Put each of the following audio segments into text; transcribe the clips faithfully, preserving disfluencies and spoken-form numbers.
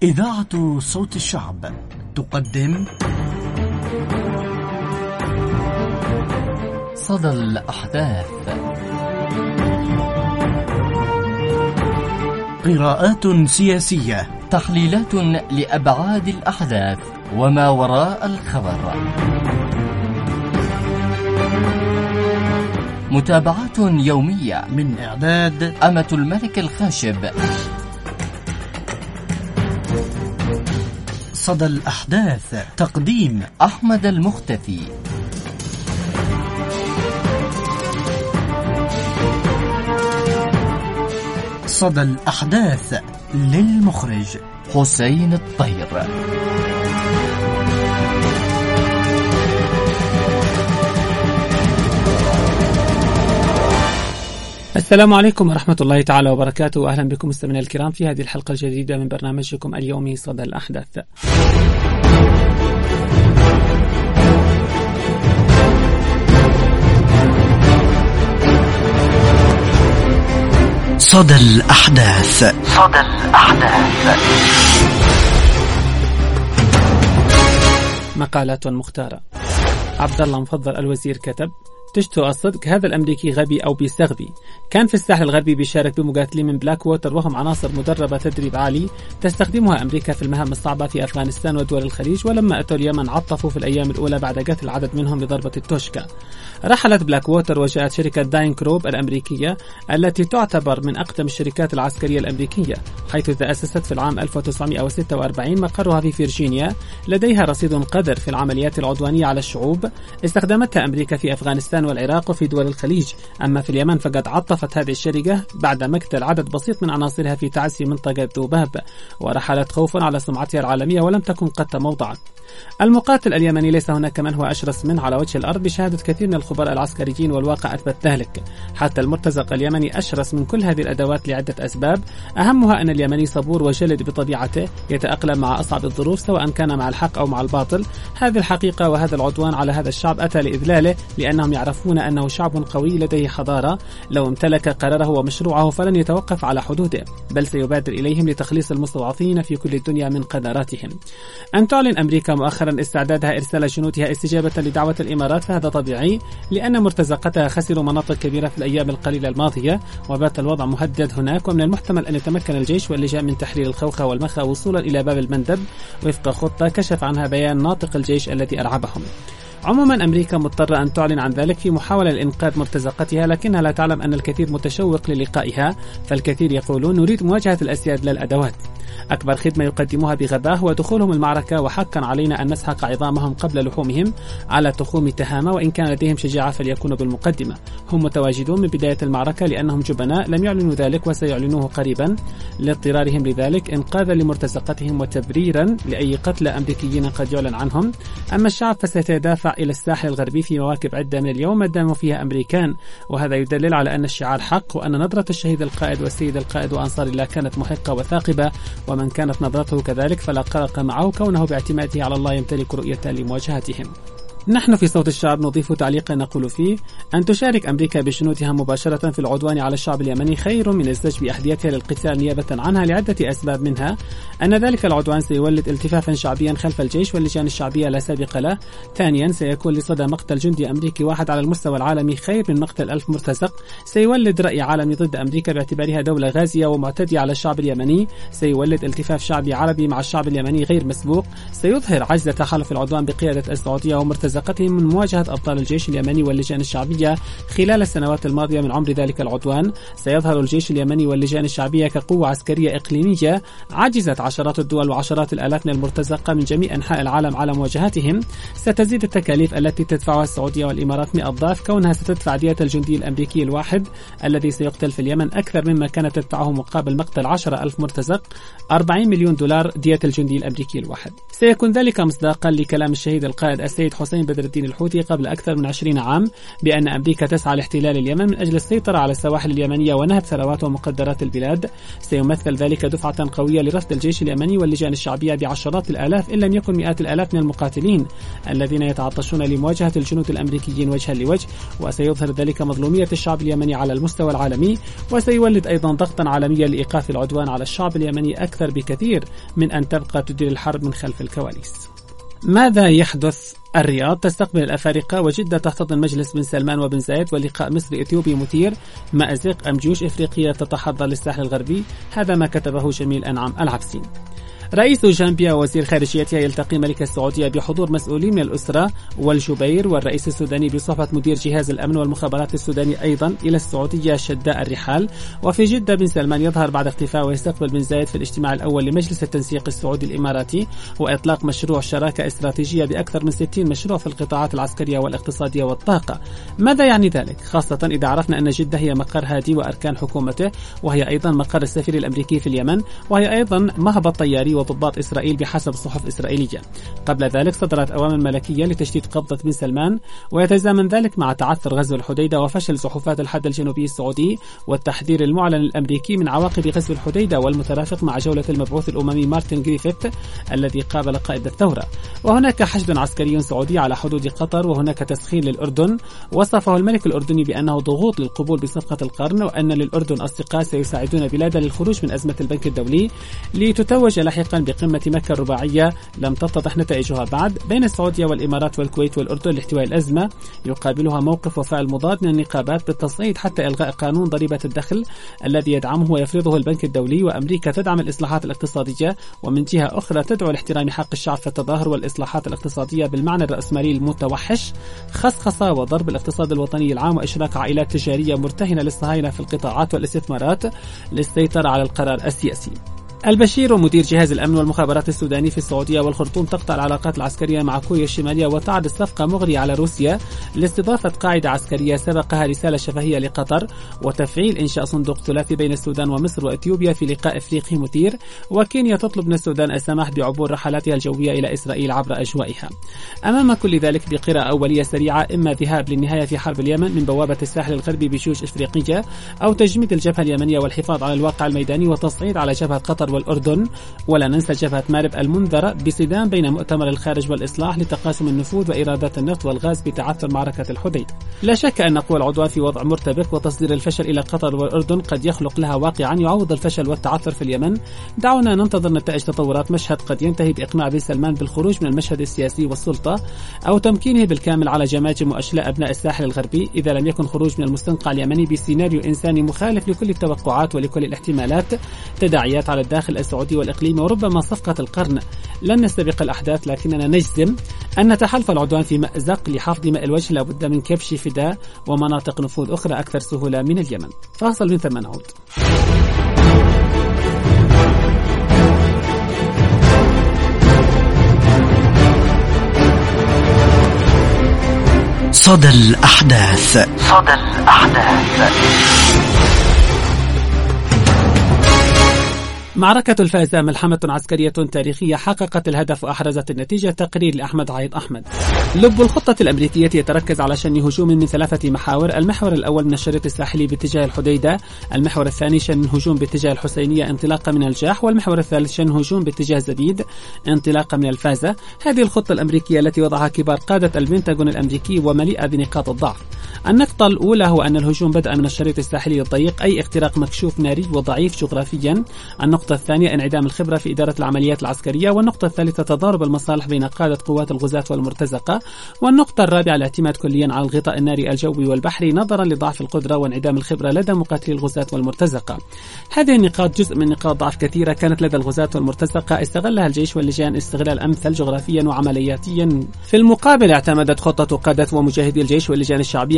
إذاعة صوت الشعب تقدم صدى الأحداث، قراءات سياسية، تحليلات لأبعاد الأحداث وما وراء الخبر، متابعات يومية من إعداد أمة الملك الخاشب. صدى الأحداث، تقديم أحمد المختفي. صدى الأحداث للمخرج حسين الطير. السلام عليكم ورحمة الله تعالى وبركاته، أهلا بكم مستمعينا الكرام في هذه الحلقة الجديدة من برنامجكم اليومي صدى الأحداث. صدى الأحداث. صدى الأحداث. مقالات مختارة. عبد الله مفضل الوزير كتب: تشتو الصدق، هذا الأمريكي غبي أو بيستغبي. كان في الساحل الغربي بيشارك بمقاتلين من بلاك ووتر وهم عناصر مدربة تدريب عالي تستخدمها أمريكا في المهام الصعبة في أفغانستان ودول الخليج، ولما أتوا اليمن عطفوا في الأيام الأولى بعد قتل عدد منهم بضربة التوشكا. رحلت بلاك ووتر وجاءت شركة داين كروب الأمريكية التي تعتبر من أقدم الشركات العسكرية الأمريكية، حيث تأسست في العام ألف وتسعمائة وستة وأربعين، مقرها في فيرجينيا. لديها رصيد قدر في العمليات العدوانية على الشعوب استخدمتها أمريكا في أفغانستان والعراق وفي دول الخليج. أما في اليمن فقد عطفت هذه الشركة بعد مقتل عدد بسيط من عناصرها في تعزي منطقة ذوباب، ورحلت خوفا على سمعتها العالمية ولم تكن قد تموضعت. المقاتل اليمني ليس هناك من هو أشرس منه على وجه الأرض بشهادة كثير من الخبراء العسكريين، والواقع أثبت ذلك. حتى المرتزق اليمني أشرس من كل هذه الأدوات لعدة أسباب، أهمها أن اليمني صبور وجلد بطبيعته، يتأقلم مع أصعب الظروف سواء كان مع الحق أو مع الباطل. هذه الحقيقة، وهذا العدوان على هذا الشعب أتى لإذلاله، لأنهم يعرفون أنه شعب قوي لديه حضارة، لو امتلك قراره ومشروعه فلن يتوقف على حدوده، بل سيبادر إليهم لتخليص المستضعفين في كل الدنيا من قدراتهم. أن تعلن أمريكا مؤخرا استعدادها إرسال جنودها استجابة لدعوة الإمارات فهذا طبيعي، لأن مرتزقتها خسروا مناطق كبيرة في الأيام القليلة الماضية، وبات الوضع مهدد هناك، ومن المحتمل أن يتمكن الجيش واللجاء من تحرير الخوخة والمخا وصولا إلى باب المندب وفق خطة كشف عنها بيان ناطق الجيش الذي أرعبهم. عموما أمريكا مضطرة أن تعلن عن ذلك في محاولة لإنقاذ مرتزقتها، لكنها لا تعلم أن الكثير متشوق للقائها، فالكثير يقولون نريد مواجهة الأسياد للأدوات. أكبر خدمة يقدموها بغباء هو دخولهم المعركة، وحقا علينا أن نسحق عظامهم قبل لحومهم على تخوم تهامة، وإن كان لديهم شجاعة فليكونوا بالمقدمة. هم متواجدون من بداية المعركة لأنهم جبناء، لم يعلنوا ذلك وسيعلنوه قريبا لاضطرارهم لذلك، إنقاذا لمرتزقتهم وتبريرا لأي قتل أمريكيين قد يعلن عنهم. أما الشعب فسيتدافع إلى الساحل الغربي في مواكب عدة من اليوم ما داموا فيها أمريكان، وهذا يدلل على أن الشعار حق، وأن نظرة الشهيد القائد والسيد القائد وأنصار الله كانت محقة وثاقبة، ومن كانت نظرته كذلك فلا قلق معه، كونه باعتماده على الله يمتلك رؤية لمواجهتهم. نحن في صوت الشعب نضيف تعليقا نقول فيه: أن تشارك أمريكا بجنودها مباشرة في العدوان على الشعب اليمني خير من الزج بأحديتها للقتال نيابة عنها، لعدة أسباب، منها أن ذلك العدوان سيولد التفافا شعبيا خلف الجيش واللجان الشعبية لا سابق له. ثانيا، سيكون لصدى مقتل جندي أمريكي واحد على المستوى العالمي خير من مقتل ألف مرتزق. سيولد رأي عالمي ضد أمريكا باعتبارها دولة غازية ومعتدية على الشعب اليمني. سيولد التفاف شعبي عربي مع الشعب اليمني غير مسبوق. سيظهر عجز تحالف العدوان بقيادة السعودية ومرتزقتهم من مواجهة أبطال الجيش اليمني واللجان الشعبية خلال السنوات الماضية من عمر ذلك العدوان. سيظهر الجيش اليمني واللجان الشعبية كقوة عسكرية إقليمية عجزت عشرات الدول وعشرات الآلاف من المرتزقة من جميع أنحاء العالم على مواجهتهم. ستزيد التكاليف التي تدفعها السعودية والإمارات مئة ضعف، كونها ستدفع دية الجندي الأمريكي الواحد الذي سيقتل في اليمن أكثر مما كانت تدفعه مقابل مقتل عشرة ألف مرتزق، أربعين مليون دولار دية الجندي الأمريكي الواحد. سيكون ذلك مصداقا لكلام الشهيد القائد السيد حسين الحسين بدر الدين الحوثي قبل أكثر من عشرين عام بأن أمريكا تسعى لاحتلال اليمن من أجل السيطرة على السواحل اليمنية ونهب ثروات ومقدرات البلاد، سيمثل ذلك دفعة قوية لرفض الجيش اليمني واللجان الشعبية بعشرات الآلاف إن لم يكن مئات الآلاف من المقاتلين الذين يتعطشون لمواجهة الجنود الأمريكيين وجها لوجه، وسيظهر ذلك مظلومية الشعب اليمني على المستوى العالمي، وسيولد أيضا ضغطا عالميا لإيقاف العدوان على الشعب اليمني أكثر بكثير من أن تبقى تدير الحرب من خلف الكواليس. ماذا يحدث؟ الرياض تستقبل الأفارقة، وجدة تحتضن مجلس بن سلمان وبن زايد، ولقاء مصري إثيوبي مثير، مأزق أم جيوش إفريقية تتحضر للساحل الغربي. هذا ما كتبه جميل أنعم العبسي. رئيس جامبيا ووزير خارجيتها يلتقي ملك السعودية بحضور مسؤولين من الأسرة والجبير، والرئيس السوداني بصحبة مدير جهاز الأمن والمخابرات السوداني أيضا إلى السعودية شداء الرحال. وفي جدة بن سلمان يظهر بعد اختفاء ويستقبل بن زايد في الاجتماع الأول لمجلس التنسيق السعودي الإماراتي وإطلاق مشروع شراكة استراتيجية بأكثر من ستين مشروع في القطاعات العسكرية والاقتصادية والطاقة. ماذا يعني ذلك؟ خاصة إذا عرفنا أن جدة هي مقر هادي وأركان حكومته، وهي أيضا مقر السفير الأمريكي في اليمن، وهي أيضا مهبط طياري وضباط إسرائيل بحسب صحف إسرائيلية. قبل ذلك صدرت أوامر ملكية لتشديد قبضة بن سلمان، ويتزامن ذلك مع تعثر غزو الحديدة وفشل زحوفات الحد الجنوبي السعودي والتحذير المعلن الأمريكي من عواقب غزو الحديدة والمترافق مع جولة المبعوث الأممي مارتن جريفيث الذي قابل قائد الثورة. وهناك حشد عسكري سعودي على حدود قطر، وهناك تسخير للأردن. وصفه الملك الأردني بأنه ضغوط للقبول بصفقة القرن، وأن للأردن أصدقاء سيساعدون بلاده للخروج من أزمة البنك الدولي لتتوج لاحقا بقمة مكة الرباعية لم تتضح نتائجها بعد بين السعودية والإمارات والكويت والأردن لاحتواء الأزمة. يقابلها موقف وفاء المضاد من النقابات بالتصعيد حتى إلغاء قانون ضريبة الدخل الذي يدعمه ويفرضه البنك الدولي. وأمريكا تدعم الإصلاحات الاقتصادية، ومن جهة أخرى تدعو لاحترام حق الشعب في التظاهر والإصلاحات الاقتصادية بالمعنى الرأسمالي المتوحش، خصخصة وضرب الاقتصاد الوطني العام وإشراك عائلات تجارية مرتهنة للصهاينة في القطاعات والاستثمارات للسيطرة على القرار السياسي. البشير ومدير جهاز الأمن والمخابرات السوداني في السعودية والخرطوم تقطع العلاقات العسكرية مع كوريا الشمالية وتعد الصفقة مغرية على روسيا لاستضافة قاعدة عسكرية سبقها رسالة شفهية لقطر، وتفعيل إنشاء صندوق ثلاثي بين السودان ومصر وإثيوبيا في لقاء إفريقي مثير. وكينيا تطلب من السودان السماح بعبور رحلاتها الجوية إلى إسرائيل عبر أجوائها. أمام كل ذلك بقراءة أولية سريعة، إما ذهاب للنهاية في حرب اليمن من بوابة الساحل الغربي بجيوش إفريقية، أو تجميد الجبهة اليمنية والحفاظ على الواقع الميداني وتصعيد على جبهة قطر والأردن. ولا ننسى جبهة مارب المنذرة بصدام بين مؤتمر الخارج والإصلاح لتقاسم النفوذ وإيرادات النفط والغاز بتعثر معركة الحديدة. لا شك أن قوى العدوان في وضع مرتبك، وتصدير الفشل إلى قطر والأردن قد يخلق لها واقعا يعوض الفشل والتعثر في اليمن. دعونا ننتظر نتائج تطورات مشهد قد ينتهي بإقناع بن سلمان بالخروج من المشهد السياسي والسلطة، أو تمكينه بالكامل على جماجم وأشلاء أبناء الساحل الغربي، إذا لم يكن خروج من المستنقع اليمني بسيناريو إنساني مخالف لكل التوقعات ولكل الاحتمالات. تداعيات على الداخل السعودي والإقليمي وربما صفقة القرن. لن نستبق الأحداث، لكننا نجزم أن تحالف العدوان في مأزق لحفظ ماء الوجه لابد من كبش فداء ومناطق نفوذ أخرى أكثر سهولة من اليمن. فاصل من ثم نعود. صدى الأحداث. صدى الأحداث. معركة الفازة ملحمة عسكرية تاريخية حققت الهدف وأحرزت النتيجة. تقرير لأحمد عايض أحمد. لب الخطة الأمريكية يتركز على شن هجوم من ثلاثة محاور: المحور الأول من الشريط الساحلي باتجاه الحديدة، المحور الثاني شن هجوم باتجاه الحسينية انطلاقا من الجاح، والمحور الثالث شن هجوم باتجاه زبيد انطلاقا من الفازة. هذه الخطة الأمريكية التي وضعها كبار قادة البنتاغون الأمريكي ومليئة بنقاط الضعف. النقطة الأولى هو أن الهجوم بدأ من الشريط الساحلي الضيق، أي اختراق مكشوف ناري وضعيف جغرافيا. النقطة الثانية انعدام الخبرة في إدارة العمليات العسكرية. والنقطة الثالثة تضارب المصالح بين قادة قوات الغزاة والمرتزقة. والنقطة الرابعة الاعتماد كليا على الغطاء الناري الجوي والبحري نظرا لضعف القدرة وانعدام الخبرة لدى مقاتلي الغزاة والمرتزقة. هذه النقاط جزء من نقاط ضعف كثيرة كانت لدى الغزاة والمرتزقة استغلها الجيش واللجان استغلال أمثل جغرافيا وعملياتيا. في المقابل اعتمدت خطة قادة ومجاهدي الجيش واللجان الشعبية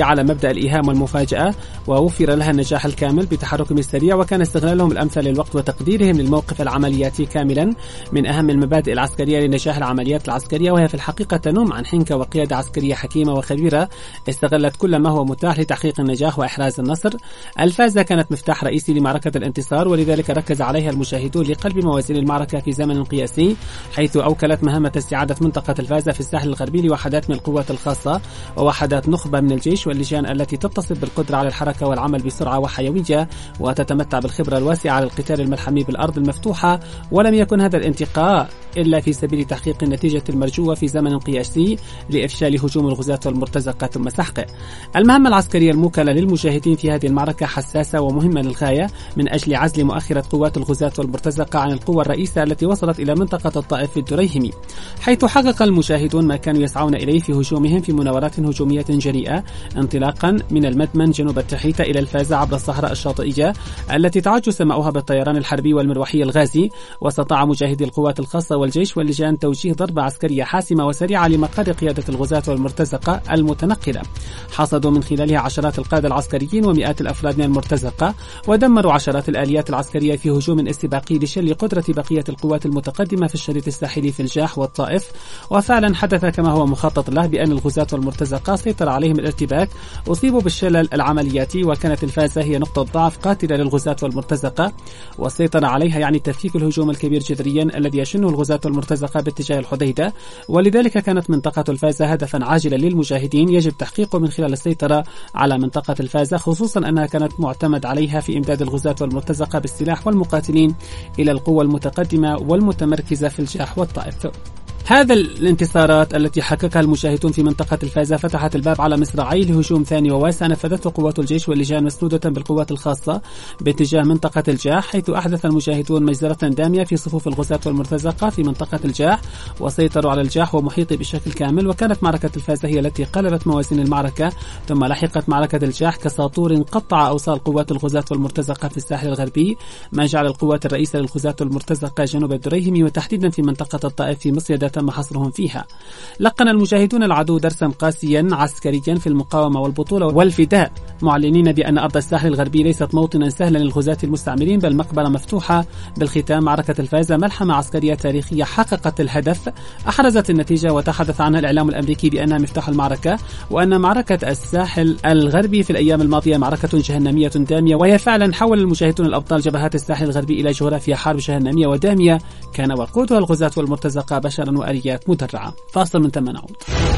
على مبدأ الإيهام والمفاجأة، ووفر لها النجاح الكامل بتحركهم السريع، وكان استغلالهم الأمثل للوقت وتقديرهم للموقف العملياتي كاملا من أهم المبادئ العسكرية لنجاح العمليات العسكرية، وهي في الحقيقة تنم عن حنكة وقيادة عسكرية حكيمة وخبيرة استغلت كل ما هو متاح لتحقيق النجاح وإحراز النصر. الفازة كانت مفتاح رئيسي لمعركة الانتصار، ولذلك ركز عليها المشاهدون لقلب موازين المعركة في زمن قياسي، حيث أوكلت مهمة استعادة منطقة الفازة في الساحل الغربي لوحدات من القوات الخاصة ووحدات نخبة من الجيش واللجان التي تتصف بالقدرة على الحركة والعمل بسرعة وحيوية وتتمتع بالخبرة الواسعة على القتال الملحمي بالأرض المفتوحة. ولم يكن هذا الانتقاء إلا في سبيل تحقيق النتيجة المرجوة في زمن قياسي لإفشال هجوم الغزاة والمرتزقة ثم سحقه. المهمة العسكرية الموكلة للمشاهدين في هذه المعركة حساسة ومهمة للغاية من أجل عزل مؤخرة قوات الغزاة والمرتزقة عن القوة الرئيسة التي وصلت إلى منطقة الطائف في الدريهمي، حيث حقق المشاهدون ما كانوا يسعون إليه في هجومهم في مناورات هجومية جريئة، انطلاقا من المدمن جنوب التحيت إلى الفازة عبر الصحراء الشاطئية التي تعج سماؤها بالطيران الحربي والمروحي الغازي. واستطاع مجاهدي القوات الخاصة والجيش واللجان توجيه ضربة عسكرية حاسمة وسريعة لمقر قيادة الغزاة والمرتزقة المتنقلة، حصدوا من خلالها عشرات القادة العسكريين ومئات الأفراد من المرتزقة، ودمروا عشرات الآليات العسكرية في هجوم استباقي لشل قدرة بقية القوات المتقدمة في الشريط الساحلي في الجاح والطائف. وفعلا حدث كما هو مخطط له، بأن الغزاة والمرتزقة سيطر عليهم الارتباك، أصيبوا بالشلل العملياتي، وكانت الفازة هي نقطة ضعف قاتلة للغزاة والمرتزقة، والسيطرة عليها يعني تفكيك الهجوم الكبير جذريا الذي يشنه الغزاة والمرتزقة باتجاه الحديدة. ولذلك كانت منطقة الفازة هدفا عاجلا للمجاهدين يجب تحقيقه من خلال السيطرة على منطقة الفازة، خصوصا أنها كانت معتمد عليها في إمداد الغزاة والمرتزقة بالسلاح والمقاتلين إلى القوة المتقدمة والمتمركزة في الجاح والطائف. هذا الانتصارات التي حققها المشاهدون في منطقة الفازة فتحت الباب على مصراعي لهجوم ثاني وواسع نفذته قوات الجيش واللجان مسنودة بالقوات الخاصة باتجاه منطقة الجاح، حيث أحدث المجاهدون مجزرة دامية في صفوف الغزاة والمرتزقة في منطقة الجاح، وسيطروا على الجاح ومحيطه بشكل كامل. وكانت معركة الفازة هي التي قلبت موازين المعركة، ثم لحقت معركة الجاح كساطور قطع أوصال قوات الغزاة والمرتزقة في الساحل الغربي، ما جعل القوات الرئيسة للغزاة والمرتزقة جنوب الدريهمي وتحديدا في منطقة الطائف في مصيدة تم حصرهم فيها. لقن المجاهدون العدو درسا قاسيا عسكريا في المقاومة والبطولة والفداء، معلنين بأن أرض الساحل الغربي ليست موطنا سهلا للغزاة المستعمرين بل مقبرة مفتوحة. بالختام، معركة الفازة ملحمة عسكرية تاريخية حققت الهدف، أحرزت النتيجة، وتحدث عنها الإعلام الأمريكي بأنها مفتاح المعركة، وأن معركة الساحل الغربي في الأيام الماضية معركة جهنمية دامية، وهي فعلا حول المجاهدون الأبطال جبهات الساحل الغربي إلى جغرافيا حرب جهنمية ودامية كان وقودها الغزاة والمرتزقة بشرا وآليات مدرعة. فاصل من ثم نعود.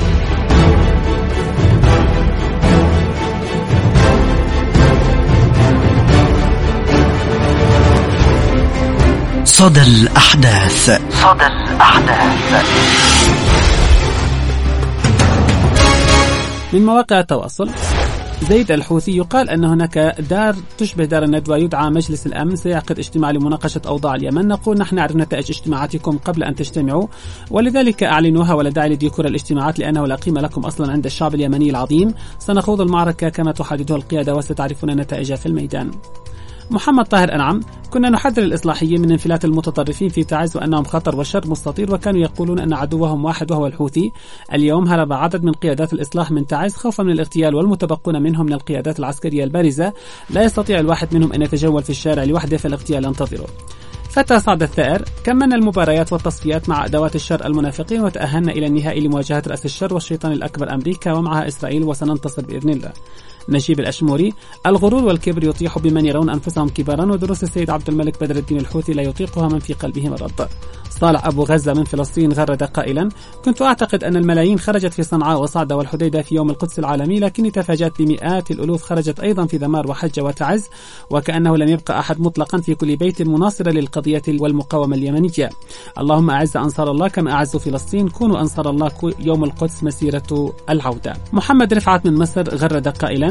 صدى الأحداث. صدى الأحداث من مواقع التواصل. زيد الحوثي يقال أن هناك دار تشبه دار الندوة يدعى مجلس الأمن سيعقد اجتماع لمناقشة أوضاع اليمن. نقول نحن نعرف نتائج اجتماعاتكم قبل أن تجتمعوا، ولذلك أعلنوها ولا داعي لديكور الاجتماعات لأنه لا قيمة لكم أصلا عند الشعب اليمني العظيم. سنخوض المعركة كما تحددها القيادة وستعرفون النتائج في الميدان. محمد طاهر أنعم: كنا نحذر الإصلاحيين من انفلات المتطرفين في تعز وأنهم خطر والشر مستطير، وكانوا يقولون أن عدوهم واحد وهو الحوثي. اليوم هرب عدد من قيادات الإصلاح من تعز خوفا من الاغتيال، والمتبقون منهم من القيادات العسكرية البارزة لا يستطيع الواحد منهم أن يتجول في الشارع لوحده فالاغتيال ينتظره. فتى سعد الثائر: كملنا المباريات والتصفيات مع أدوات الشر المنافقين وتأهلنا إلى النهائي لمواجهة رأس الشر والشيطان الأكبر أمريكا ومعها إسرائيل وسننتصر بإذن الله. نجيب الأشموري: الغرور والكبر يطيح بمن يرون أنفسهم كبارا، ودروس السيد عبد الملك بدر الدين الحوثي لا يطيقها من في قلبه مرض. صالح أبو غزة من فلسطين غرد قائلا: كنت أعتقد أن الملايين خرجت في صنعاء وصعدة والحديدة في يوم القدس العالمي، لكني تفاجأت بمئات الألوف خرجت أيضا في ذمار وحجة وتعز، وكأنه لم يبقى أحد مطلقا في كل بيت مناصرة للقضية والمقاومة اليمنية. اللهم أعز أنصار الله كما أعز فلسطين، كونوا أنصار الله يوم القدس مسيرة العودة. محمد رفعت من مصر غرد قائلا: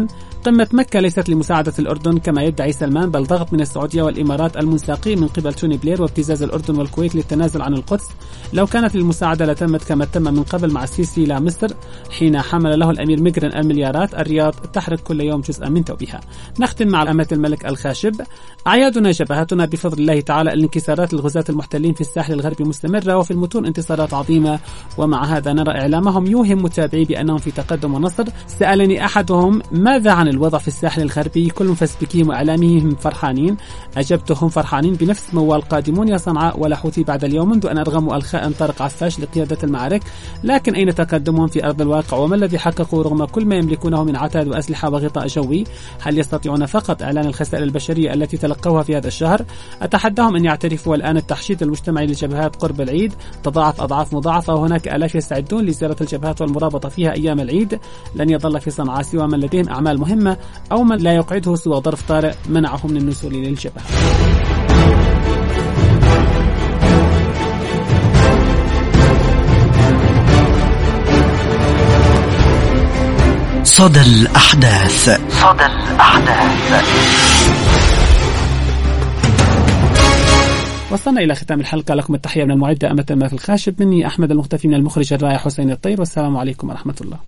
قمة مكة ليست لمساعدة الأردن كما يدعي سلمان، بل ضغط من السعودية والإمارات المنساقين من قبل توني بلير وابتزاز الأردن والكويت للتنازل عن القدس. لو كانت للمساعدة لتمت كما تم من قبل مع السيسي إلى مصر حين حمل له الأمير مقرن المليارات. الرياض تحرق كل يوم جزءا من توبها. نختم مع أمة الملك الخاشب. أعيادنا جبهتنا بفضل الله تعالى. الانكسارات للغزاة المحتلين في الساحل الغربي مستمرة وفي المتون انتصارات عظيمة، ومع هذا نرى إعلامهم يوهم متابعي بأنهم في تقدم ونصر. سألني أحدهم ماذا عن الوضع في الساحل الغربي؟ كل مفسبكيهم وإعلاميهم فرحانين. أجبتهم فرحانين بنفس موال قادمون يا صنعاء ولا حوثي بعد اليوم منذ أن أرغموا الخائن طارق عفاش لقيادة المعارك، لكن أين تقدمهم في أرض الواقع وما الذي حققوا رغم كل ما يملكونه من عتاد وأسلحة وغطاء جوي؟ هل يستطيعون فقط إعلان الخسائر البشرية التي تلقوها في هذا الشهر؟ أتحداهم أن يعترفوا الآن التحشيد المجتمعي للجبهات قرب العيد تضاعف أضعاف مضاعفة، وهناك آلاف يستعدون لزيارة الجبهات والمرابطة فيها أيام العيد. لن يظل في صنعاء سوى من لديهم أعمال مهمة أو من لا يقعده سوى ظرف طارئ منعه من النزول للجبهة. صدى الأحداث. صدى الأحداث. وصلنا إلى ختام الحلقة. لكم التحية من المعدة أمة الملك الخاشب، مني أحمد المختفي، من المخرج الرائع حسين الطير، والسلام عليكم ورحمة الله.